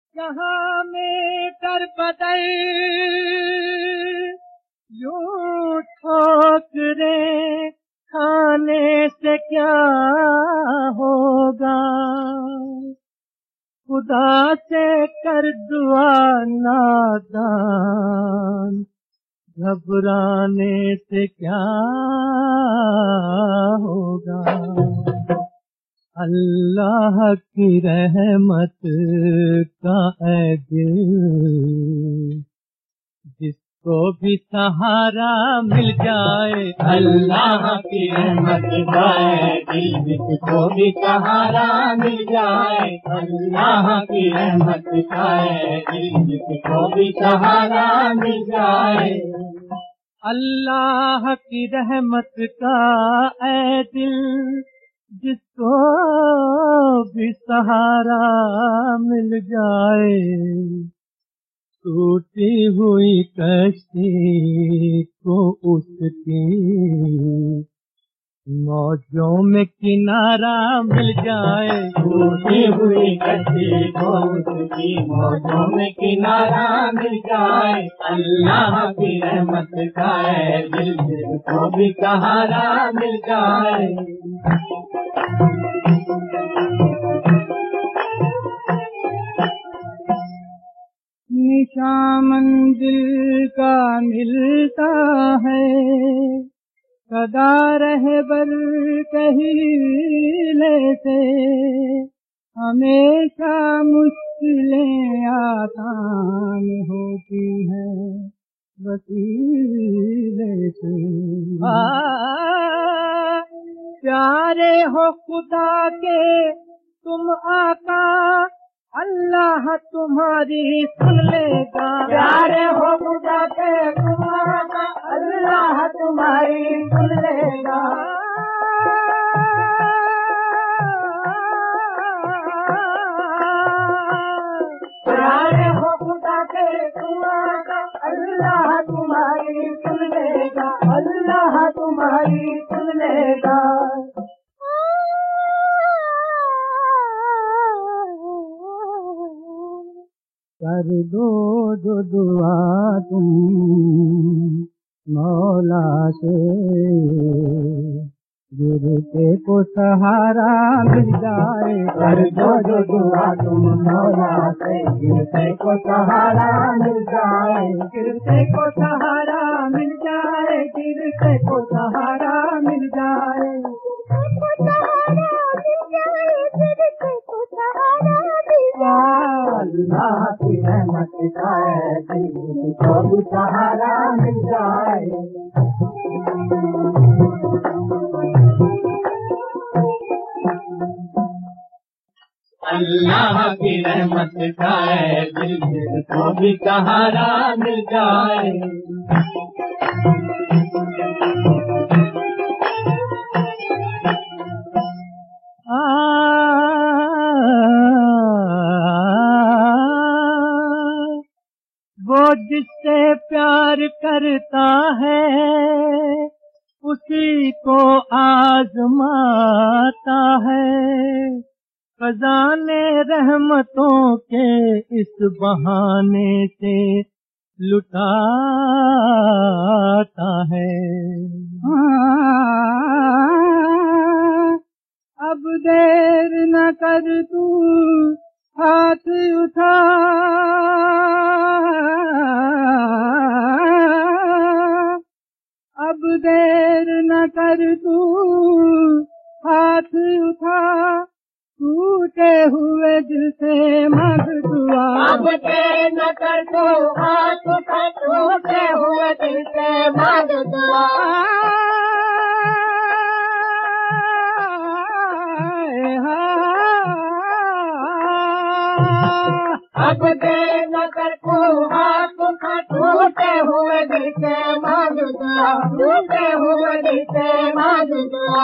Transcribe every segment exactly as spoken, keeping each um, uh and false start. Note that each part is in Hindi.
यहाँ में कर बदल यूं ठोकरे खाने से क्या होगा। खुदा से कर दुआ नादान, घबराने से क्या होगा। अल्लाह की रहमत का है दिल, जिसको भी सहारा मिल जाए। अल्लाह की रहमत का है दिल, जिसको भी सहारा मिल जाए। अल्लाह की रहमत का है दिल, जिसको भी सहारा मिल जाए। अल्लाह की रहमत का है दिल, जिसको भी सहारा मिल जाए। टूटी हुई कश्ती को उसकी मौजों में किनारा मिल जाए। टूटी हुई कश्ती को उसकी मौजों में किनारा मिल जाए। अल्लाह की रहमत का है दिल, जिसको भी सहारा मिल जाए। निशान मंजिल का मिलता है, सदा रहबर कहीले से। हमेशा मुश्किलें आसान होती हैं वसीले से। प्यारे हो खुदा के तुम आका, अल्लाह तुम्हारी सुन लेगा। प्यारे हो खुदा के तुम आका, अल्लाह तुम्हारी सुन लेगा। प्यारे हो खुदा के तुम आका, अल्लाह तुम्हारी सुन लेगा। अल्लाह तुम्हारी सुन लेगा। कर दो जो दुआ तुम मौला से, गिरते को सहारा मिल जाए। कर दो जो दुआ तुम मौला से, गिरते को सहारा मिल जाए। गिरते को सहारा मिल जाए, गिरते को सहारा मिल जाए। अल्लाह की रहमत का है दिल, जिसको भी सहारा मिल जाए। अल्लाह की रहमत का है दिल, जिसको भी सहारा मिल जाए। वो जिससे प्यार करता है उसी को आजमाता है। खजाने रहमतों के इस बहाने से लुटाता है। अब देर न कर तू हाथ उठा, अब देर न कर तू हाथ उठा, टूटे हुए दिल से मांग दुआ। अब देर न कर तू हाथ उठा, टूटे हुए दिल से मांग दुआ। अब देर न कर तू हाथ उठा, टूटे हुए दिल से मांग दुआ। टूटे हुए दिल से मांग दुआ।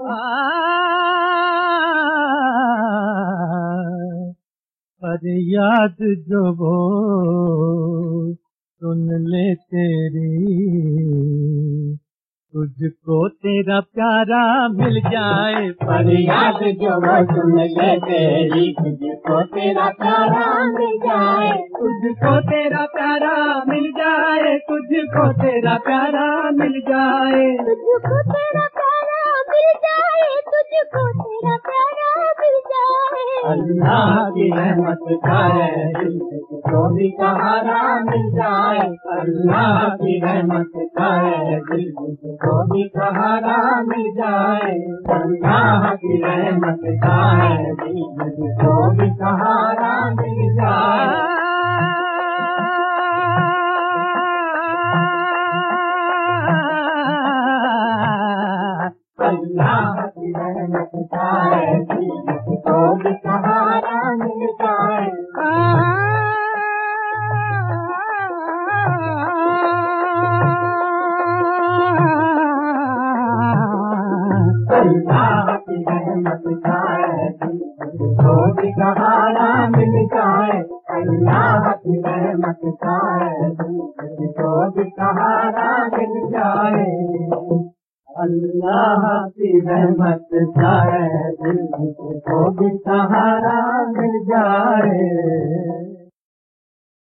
पर याद जो वो सुन ले तेरी, तुझको तेरा प्यारा मिल जाए, फरियाद जो वो सुन ले तेरी, तुझको तेरा प्यारा मिल जाए, तुझको तेरा प्यारा मिल जाए, तुझको तेरा प्यारा मिल जाए, तुझको तेरा प्यारा मिल जाए, तुझको तेरा प्यारा मिल जाए। अल्लाह की रहमत का है दिल मुझको भी सहारा मिल जाए, अल्लाह की रहमत का है दिल मुझको भी सहारा मिल जाए, अल्लाह की रहमत का है दिल मुझको भी सहारा मिल जाए। अल्लाह की रहमत का है दिल मुझको भी सहारा मिल जाए। अल्लाह की रहमत का है दिल मुझको भी सहारा मिल जाए, अल्लाह की रहमत का है दिल मुझको भी सहारा मिल जाए, अल्लाह की रहमत का है दिल मुझको भी सहारा मिल जाए।